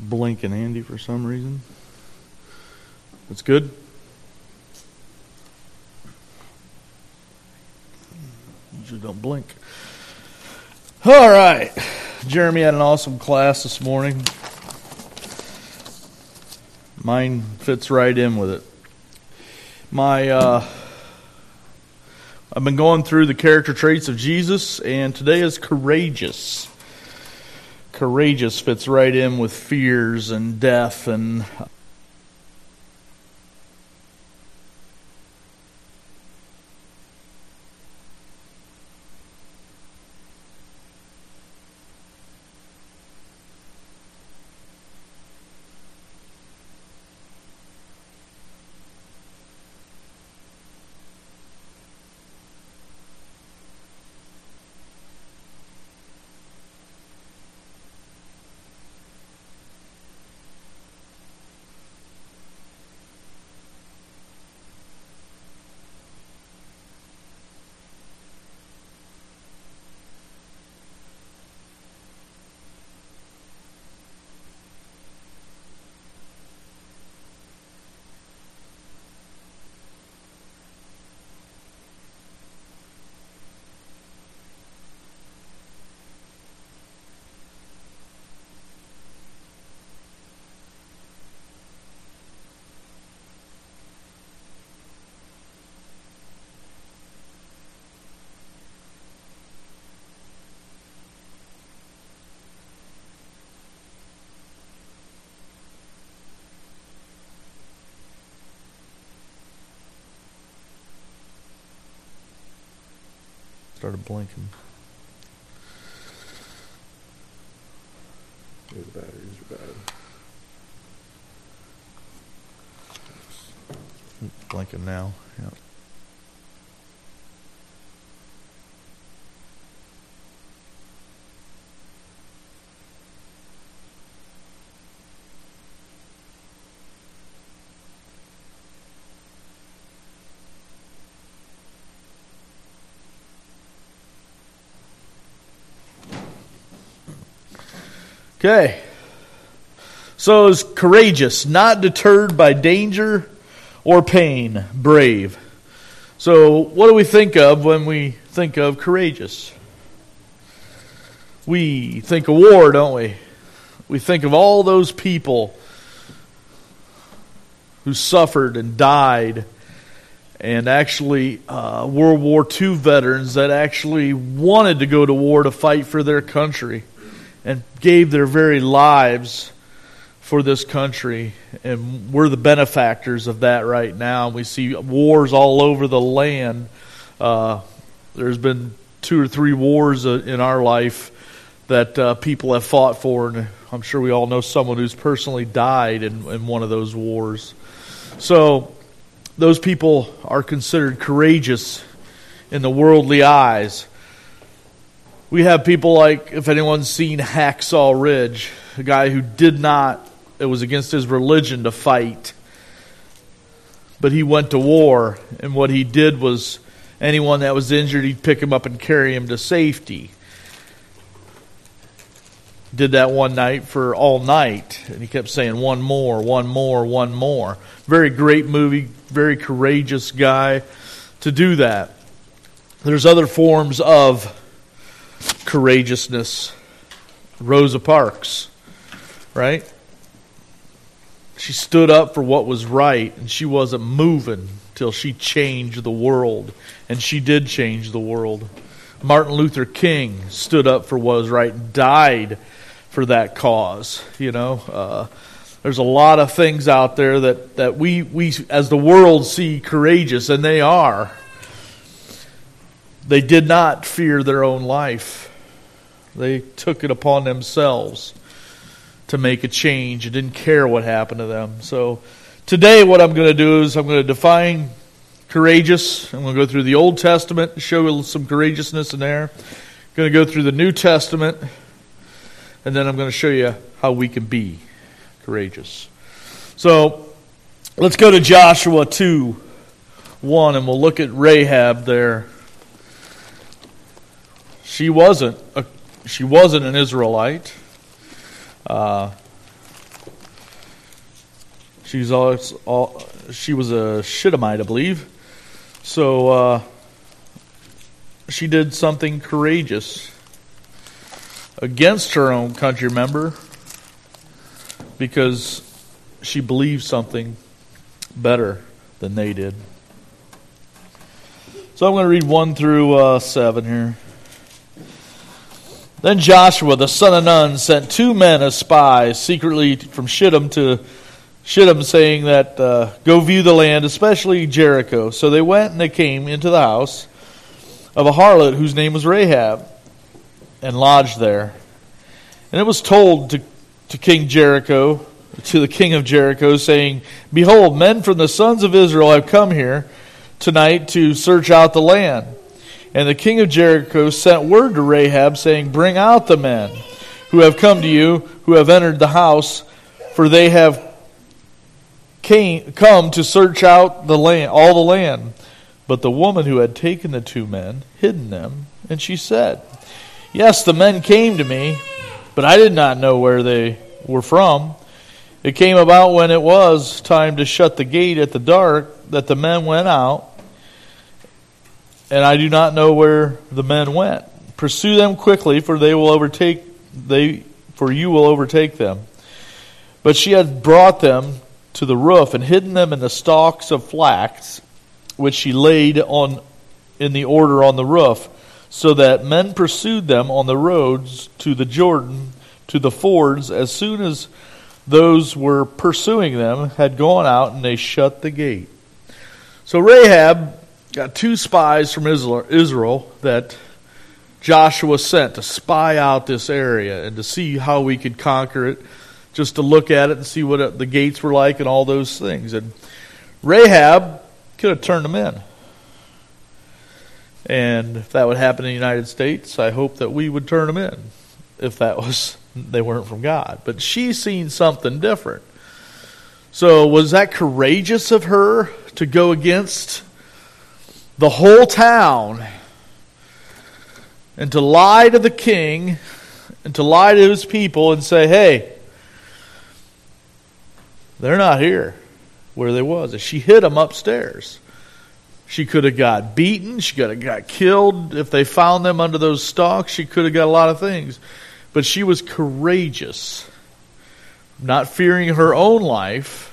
blinking Andy for some reason. That's good. Usually don't blink. All right. Jeremy had an awesome class this morning. Mine fits right in with it. I've been going through the character traits of Jesus, and today is courageous. Courageous fits right in with fears and death and started blinking. The batteries are bad. Blinking now. Yeah. Okay. So is courageous, not deterred by danger or pain, brave. So what do we think of when we think of courageous? We think of war, don't we? We think of all those people who suffered and died, and actually World War II veterans that actually wanted to go to war to fight for their country and gave their very lives for this country. And we're the benefactors of that right now. We see wars all over the land. There's been 2 or 3 wars in our life that people have fought for, and I'm sure we all know someone who's personally died in one of those wars. So those people are considered courageous in the worldly eyes. We have people like, if anyone's seen Hacksaw Ridge, a guy who it was against his religion to fight. But he went to war, and what he did was, anyone that was injured, he'd pick him up and carry him to safety. Did that one night for all night, and he kept saying, one more, one more, one more. Very great movie, very courageous guy to do that. There's other forms of courageousness. Rosa Parks, right? She stood up for what was right, and she wasn't moving till she changed the world, and she did change the world. Martin Luther King stood up for what was right and died for that cause. There's a lot of things out there that we as the world see courageous, and they are. They did not fear their own life. They took it upon themselves to make a change and didn't care what happened to them. So today what I'm going to do is I'm going to define courageous. I'm going to go through the Old Testament, show some courageousness in there. I'm going to go through the New Testament, and then I'm going to show you how we can be courageous. So let's go to Joshua 2:1, and we'll look at Rahab there. She wasn't an Israelite. She was a Shittimite, I believe. So she did something courageous against her own country member because she believed something better than they did. So I'm going to read 1 through 7 here. Then Joshua, the son of Nun, sent 2 men as spies secretly from Shittim to Shittim, saying that, go view the land, especially Jericho. So they went and they came into the house of a harlot whose name was Rahab, and lodged there. And it was told to the king of Jericho, saying, Behold, men from the sons of Israel have come here tonight to search out the land. And the king of Jericho sent word to Rahab, saying, Bring out the men who have come to you, who have entered the house, for they have come to search out the land, all the land. But the woman who had taken the 2 men hidden them, and she said, Yes, the men came to me, but I did not know where they were from. It came about when it was time to shut the gate at the dark that the men went out, and I do not know where the men went. Pursue them quickly, for you will overtake them. But she had brought them to the roof and hidden them in the stalks of flax, which she laid in the order on the roof, so that men pursued them on the roads to the Jordan, to the fords, as soon as those were pursuing them had gone out, and they shut the gate. So Rahab got 2 spies from Israel that Joshua sent to spy out this area and to see how we could conquer it, just to look at it and see what the gates were like and all those things. And Rahab could have turned them in. And if that would happen in the United States, I hope that we would turn them in if they weren't from God. But she's seen something different. So was that courageous of her to go against the whole town and to lie to the king and to lie to his people and say, hey, they're not here where they was? She hid them upstairs. She could have got beaten. She could have got killed. If they found them under those stalks, she could have got a lot of things. But she was courageous, not fearing her own life,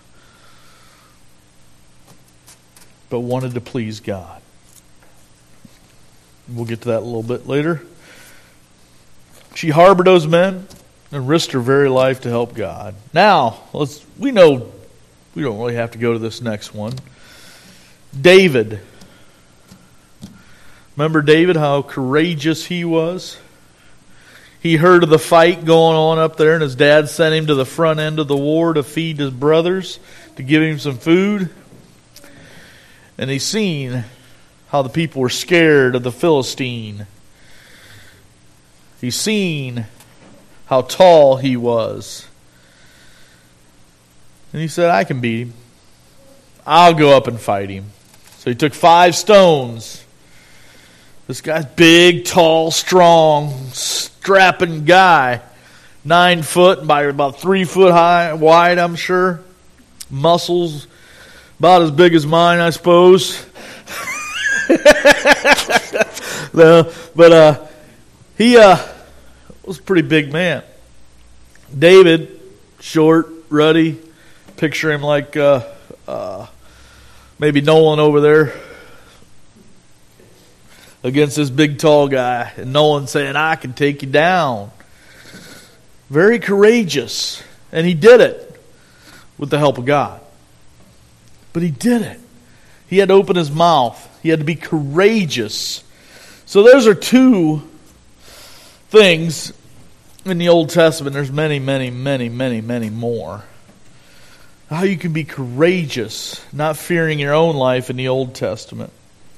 but wanted to please God. We'll get to that a little bit later. She harbored those men and risked her very life to help God. Now, we know we don't really have to go to this next one. David. Remember David, how courageous he was? He heard of the fight going on up there, and his dad sent him to the front end of the war to feed his brothers, to give him some food. And he seen how the people were scared of the Philistine. He seen how tall he was. And he said, I can beat him. I'll go up and fight him. So he took 5 stones. This guy's big, tall, strong, strapping guy. 9 foot by about 3 foot high, wide, I'm sure. Muscles about as big as mine, I suppose. But he was a pretty big man. David, short, ruddy. Picture him like maybe Nolan over there against this big, tall guy. And Nolan saying, I can take you down. Very courageous. And he did it with the help of God. But he did it. He had to open his mouth. He had to be courageous. So those are 2 things in the Old Testament. There's many, many, many, many, many more. How you can be courageous, not fearing your own life in the Old Testament.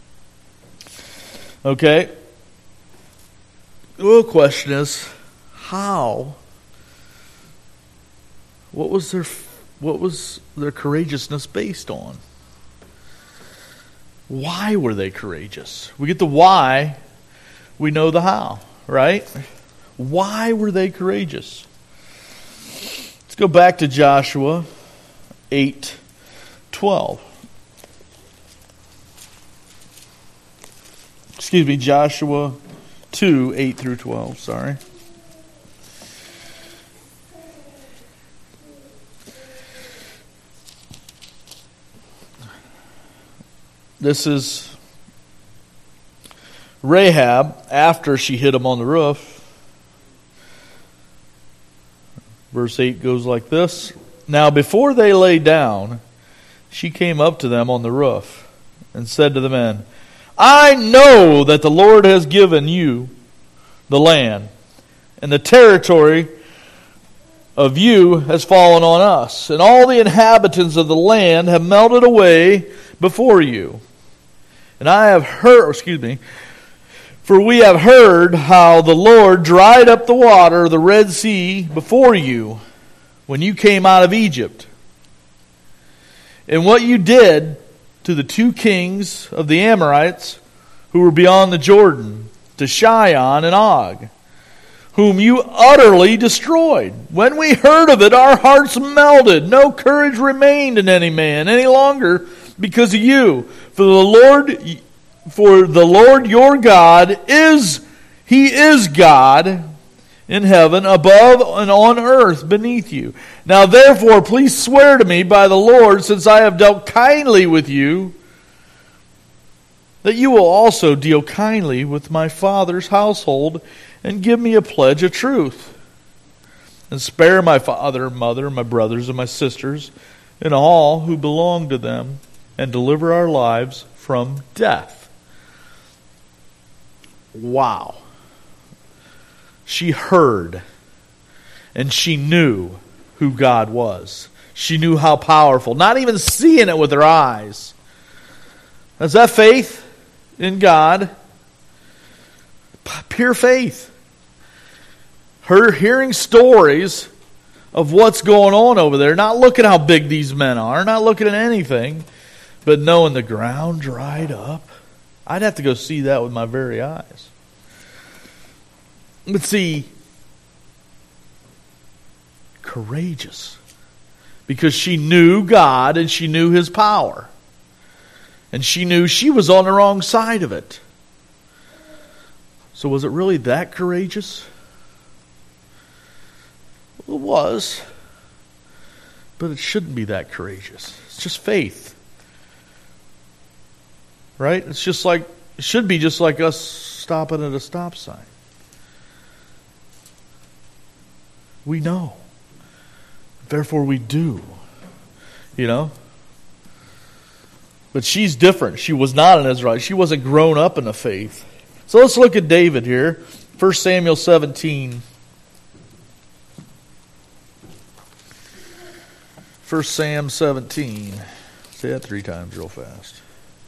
Okay. The real question is, how? What was their courageousness based on? Why were they courageous? We get the why, we know the how, right? Why were they courageous? Let's go back to Joshua 8:12. Excuse me, Joshua 2, 8 through 12, sorry. This is Rahab after she hit him on the roof. Verse 8 goes like this. Now before they lay down, she came up to them on the roof and said to the men, I know that the Lord has given you the land, and the territory of you has fallen on us, and all the inhabitants of the land have melted away before you. And I have heard, for we have heard how the Lord dried up the water of the Red Sea before you when you came out of Egypt, and what you did to the 2 kings of the Amorites who were beyond the Jordan, to Sihon and Og, whom you utterly destroyed. When we heard of it, our hearts melted. No courage remained in any man any longer because of you. For the Lord your God He is God in heaven, above and on earth beneath you. Now therefore, please swear to me by the Lord, since I have dealt kindly with you, that you will also deal kindly with my father's household, and give me a pledge of truth. And spare my father, mother, my brothers, and my sisters, and all who belong to them, and deliver our lives from death. Wow. She heard, and she knew who God was. She knew how powerful, not even seeing it with her eyes. Is that faith in God? Pure faith. Her hearing stories of what's going on over there, not looking how big these men are, not looking at anything, but knowing the ground dried up. I'd have to go see that with my very eyes. But see, courageous, because she knew God and she knew His power. And she knew she was on the wrong side of it. So was it really that courageous? Well, it was. But it shouldn't be that courageous. It's just faith. Right? It should be just like us stopping at a stop sign. We know. Therefore we do. You know? But she's different. She was not an Israelite. She wasn't grown up in the faith. So let's look at David here. 1 Samuel 17. 1 Sam 17. Say that 3 times real fast.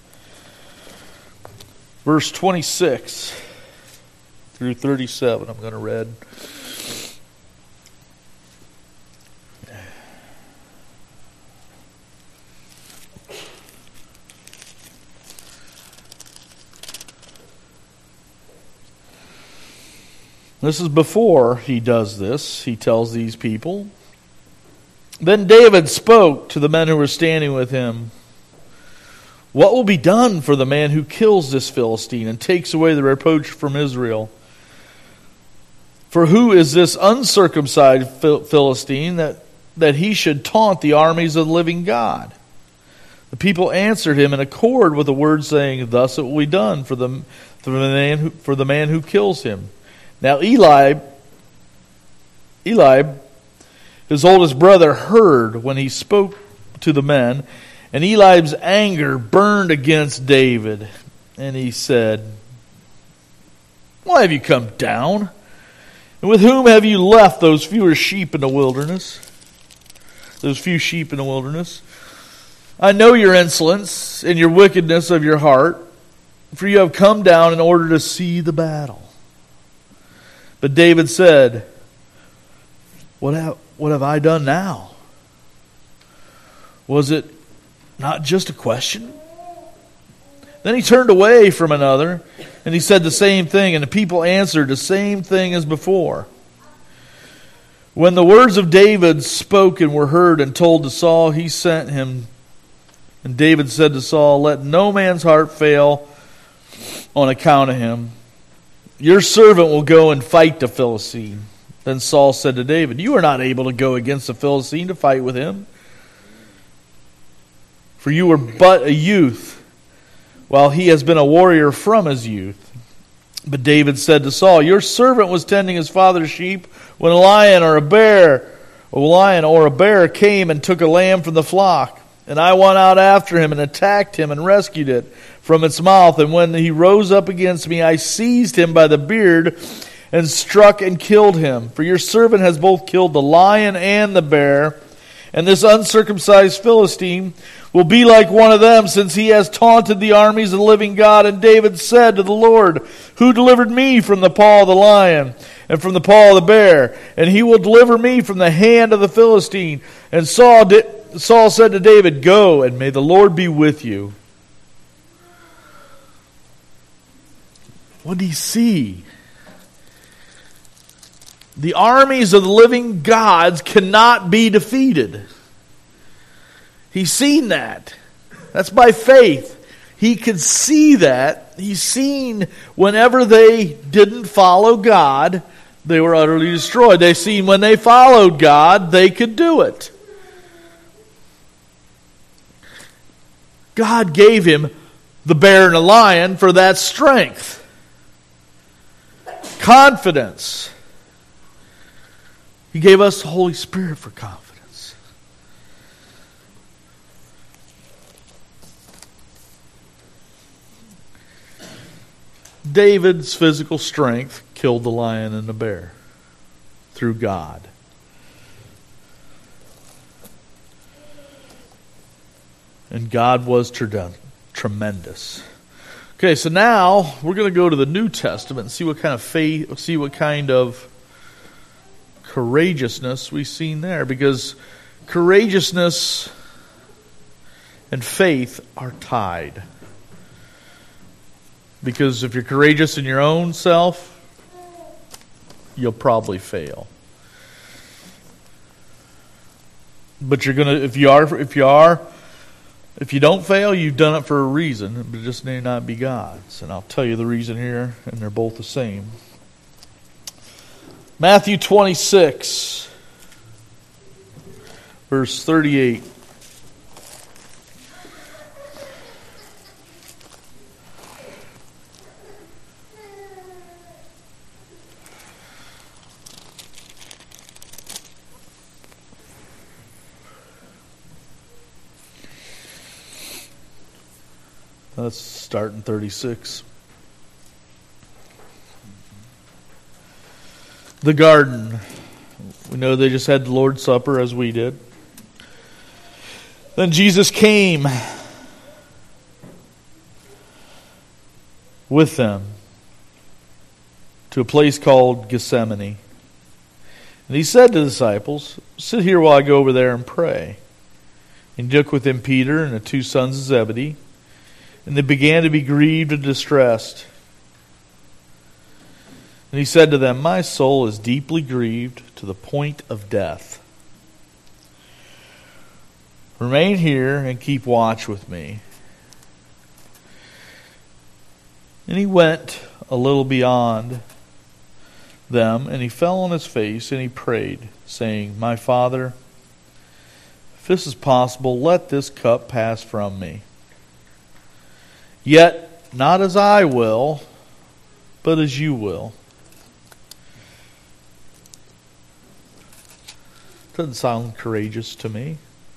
Verse 26 through 37. I'm going to read. This is before he does this. He tells these people. Then David spoke to the men who were standing with him. What will be done for the man who kills this Philistine and takes away the reproach from Israel? For who is this uncircumcised Philistine that he should taunt the armies of the living God? The people answered him in accord with the word, saying, Thus it will be done for the man who kills him. Now Eliab, his oldest brother, heard when he spoke to the men, and Eliab's anger burned against David. And he said, Why have you come down? And with whom have you left those few sheep in the wilderness? I know your insolence and your wickedness of your heart, for you have come down in order to see the battle. But David said, What have I done now? Was it not just a question? Then he turned away from another, and he said the same thing, and the people answered the same thing as before. When the words of David spoken were heard and told to Saul, he sent him. And David said to Saul, "Let no man's heart fail on account of him. Your servant will go and fight the Philistine." Then Saul said to David, "You are not able to go against the Philistine to fight with him, for you were but a youth, while he has been a warrior from his youth." But David said to Saul, "Your servant was tending his father's sheep when a lion or a bear came and took a lamb from the flock. And I went out after him and attacked him and rescued it from its mouth. And when he rose up against me, I seized him by the beard and struck and killed him. For your servant has both killed the lion and the bear. And this uncircumcised Philistine will be like one of them, since he has taunted the armies of the living God." And David said to the Lord, "Who delivered me from the paw of the lion and from the paw of the bear? And he will deliver me from the hand of the Philistine." And Saul said to David, "Go, and may the Lord be with you." What did he see? The armies of the living gods cannot be defeated. He's seen that. That's by faith. He could see that. He's seen whenever they didn't follow God, they were utterly destroyed. They've seen when they followed God, they could do it. God gave him the bear and the lion for that strength. Confidence. He gave us the Holy Spirit for confidence. David's physical strength killed the lion and the bear through God. And God was tremendous. Okay, so now we're going to go to the New Testament and see what kind of faith, see what kind of courageousness we've seen there. Because courageousness and faith are tied. Because if you're courageous in your own self, you'll probably fail. But you're gonna, if you don't fail, you've done it for a reason, but it just may not be God's. And I'll tell you the reason here, and they're both the same. Matthew 26, verse 38. Let's start in 36. The garden. We know they just had the Lord's Supper as we did. Then Jesus came with them to a place called Gethsemane. And he said to the disciples, "Sit here while I go over there and pray." And he took with him Peter and the two sons of Zebedee. And they began to be grieved and distressed. And he said to them, "My soul is deeply grieved to the point of death. Remain here and keep watch with me." And he went a little beyond them, and he fell on his face and he prayed, saying, "My Father, if this is possible, let this cup pass from me. Yet not as I will, but as you will." Doesn't sound courageous to me,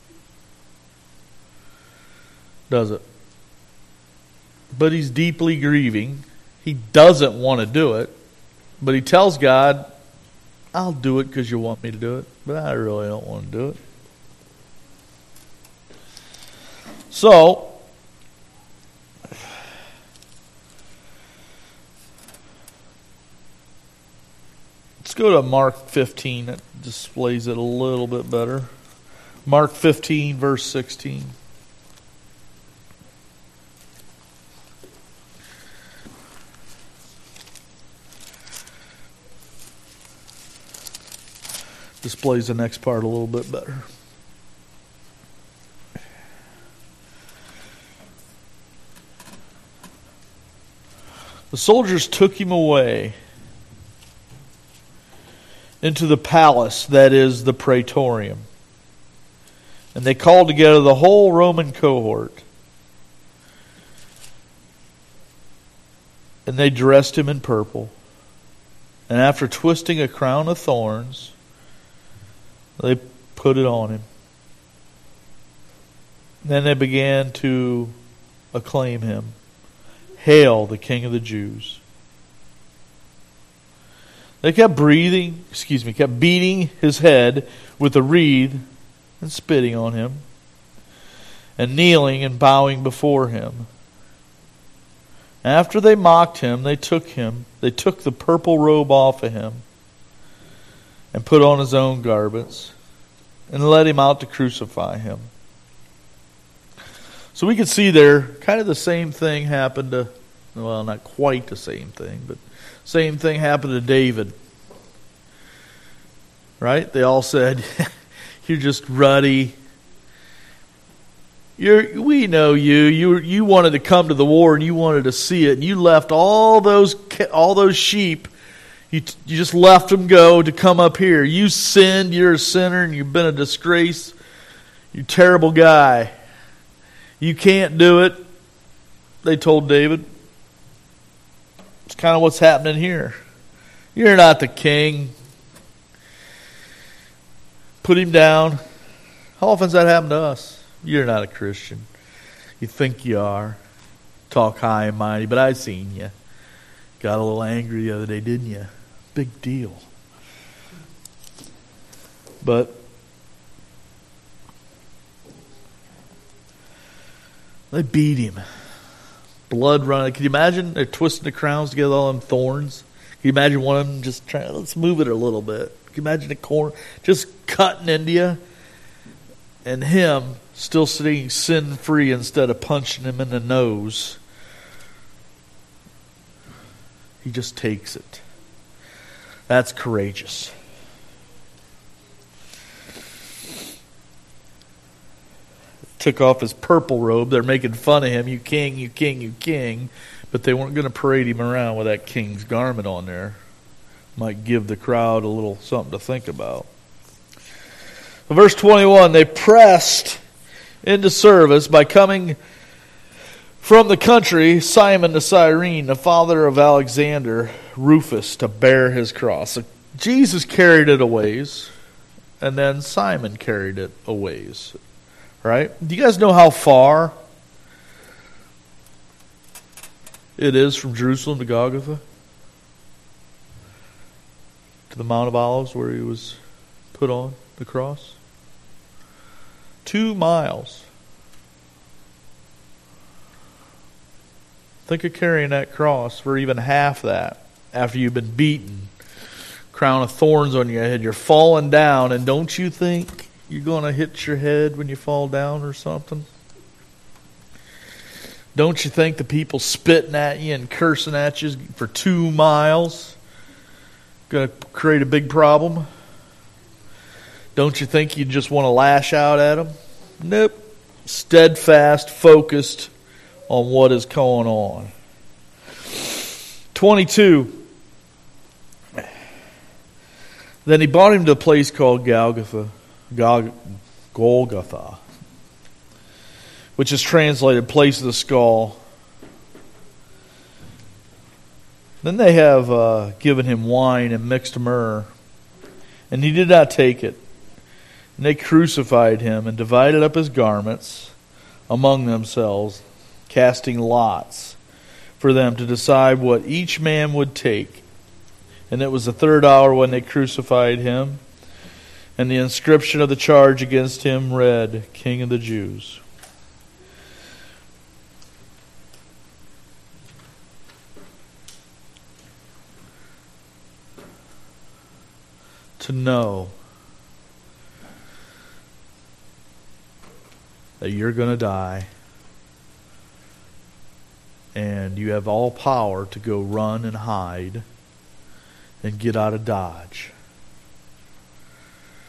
does it? But he's deeply grieving. He doesn't want to do it, but he tells God, "I'll do it because you want me to do it, but I really don't want to do it." So, let's go to Mark 15. That displays it a little bit better. Mark 15, verse 16. displays the next part a little bit better. The soldiers took him away into the palace, that is the praetorium. And they called together the whole Roman cohort. And they dressed him in purple. And after twisting a crown of thorns, they put it on him. Then they began to acclaim him. Hail, the King of the Jews. They kept beating his head with a reed and spitting on him, and kneeling and bowing before him. After they mocked him, they took the purple robe off of him and put on his own garments and led him out to crucify him. So we could see there kind of the same thing happened to, well, not quite the same thing, but same thing happened to David. Right? They all said, you're just ruddy. We know you. You wanted to come to the war and you wanted to see it, and you left all those sheep. You just left them go to come up here. You sinned. You're a sinner, and you've been a disgrace. You're a terrible guy. You can't do it, they told David. It's kind of what's happening here. You're not the king. Put him down. How often does that happen to us? You're not a Christian. You think you are. Talk high and mighty, but I seen you. Got a little angry the other day, didn't you? Big deal. But they beat him. Blood running. Can you imagine? They're twisting the crowns together, all them thorns. Can you imagine one of them just trying, let's move it a little bit. Can you imagine the corn just cutting into you? And him still sitting sin-free instead of punching him in the nose. He just takes it. That's courageous. Took off his purple robe. They're making fun of him. You king, you king, you king. But they weren't going to parade him around with that king's garment on there. Might give the crowd a little something to think about. So verse 21, they pressed into service by coming from the country Simon the Cyrene, the father of Alexander, Rufus, to bear his cross. So Jesus carried it a ways, and then Simon carried it a ways. Right? Do you guys know how far it is from Jerusalem to Golgotha? To the Mount of Olives where he was put on the cross? 2 miles. Think of carrying that cross for even half that after you've been beaten. Crown of thorns on your head. You're falling down, and don't you think you're going to hit your head when you fall down or something? Don't you think the people spitting at you and cursing at you for 2 miles going to create a big problem? Don't you think you just want to lash out at them? Nope. Steadfast, focused on what is going on. 22. Then he brought him to a place called Golgotha, which is translated place of the skull. Then they have given him wine and mixed myrrh, and he did not take it. And they crucified him and divided up his garments among themselves, casting lots for them to decide what each man would take. And it was the 3rd hour when they crucified him. And the inscription of the charge against him read, King of the Jews. To know that you're going to die and you have all power to go run and hide and get out of Dodge.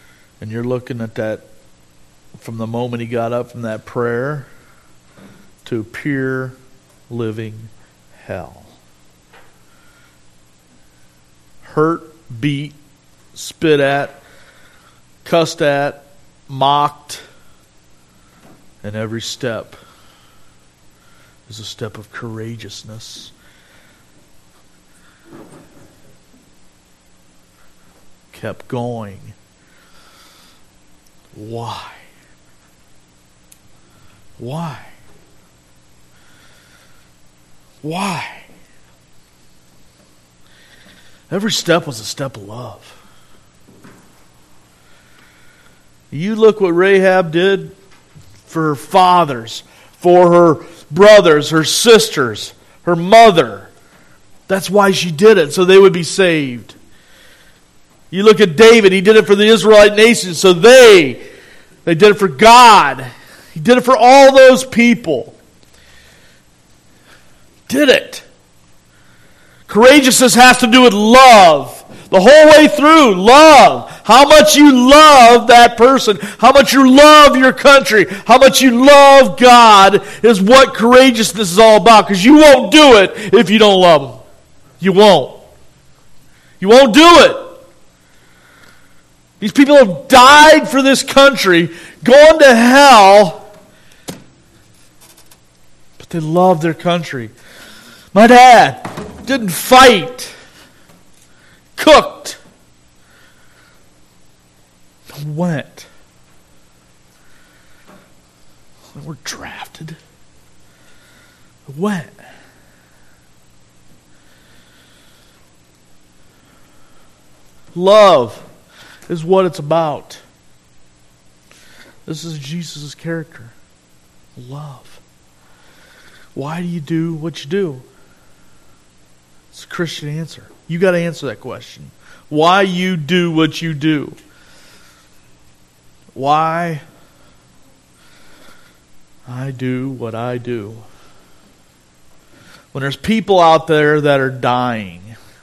And you're looking at that from the moment he got up from that prayer to pure living hell. Hurt, beat, spit at, cussed at, mocked, and every step is a step of courageousness. Kept going. Why? Why? Why? Every step was a step of love. You look what Rahab did for her fathers, for her brothers, her sisters, her mother. That's why she did it, so they would be saved. You look at David, he did it for the Israelite nation, so they did it for God. He did it for all those people. Did it. Courageousness has to do with love. The whole way through, love. How much you love that person, how much you love your country, how much you love God is what courageousness is all about. Because you won't do it if you don't love Him. You won't. You won't do it. These people have died for this country, gone to hell, but they love their country. My dad didn't fight, cooked, went. They were drafted. Went. Love is what it's about. This is Jesus' character. Love. Why do you do what you do? It's a Christian answer. You got to answer that question. Why you do what you do? Why I do what I do. When there's people out there that are dying,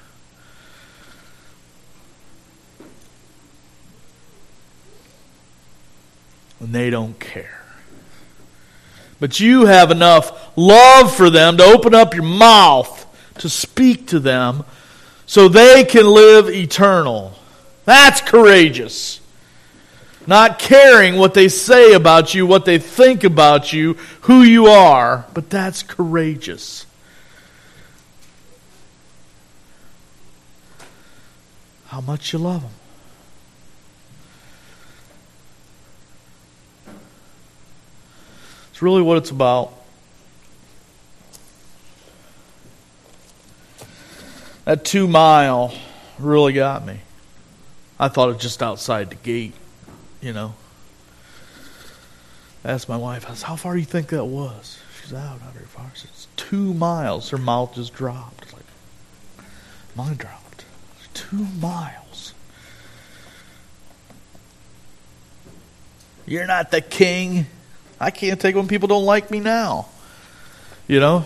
and they don't care. But you have enough love for them to open up your mouth to speak to them so they can live eternal. That's courageous. Not caring what they say about you, what they think about you, who you are, but that's courageous. How much you love them. It's really what it's about. That 2 mile really got me. I thought it was just outside the gate, you know. I asked my wife, I said, how far do you think that was? She said, not very far. I said, it's 2 miles. Her mouth just dropped. It's like, mine dropped. 2 miles. You're not the king. I can't take when people don't like me now. You know?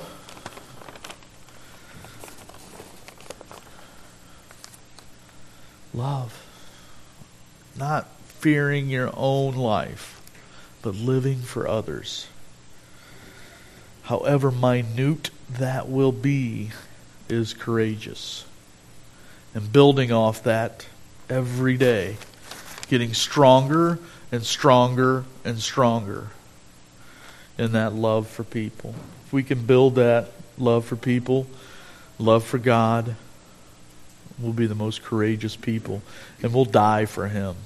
Love. Not fearing your own life, but living for others. However minute that will be, is courageous. And building off that every day. Getting stronger and stronger and stronger in that love for people. If we can build that love for people, love for God, we'll be the most courageous people. And we'll die for Him.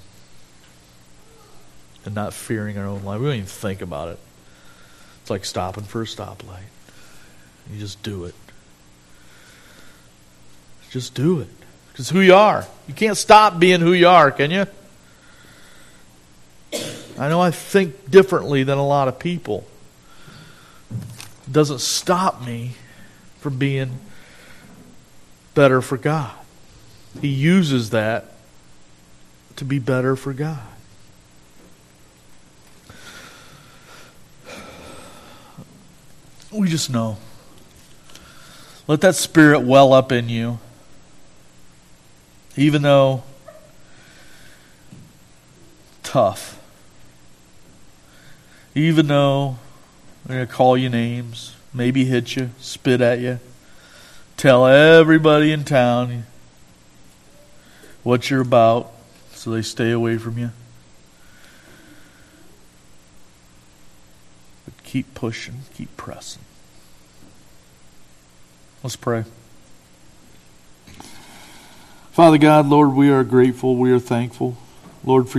And not fearing our own life. We don't even think about it. It's like stopping for a stoplight. You just do it. Just do it. Because who you are. You can't stop being who you are, can you? I know I think differently than a lot of people. It doesn't stop me from being better for God. He uses that to be better for God. We just know. Let that spirit well up in you. Even though tough. Even though they're going to call you names, maybe hit you, spit at you, tell everybody in town what you're about so they stay away from you. But keep pushing, keep pressing. Let's pray. Father God, Lord, we are grateful, we are thankful, Lord, for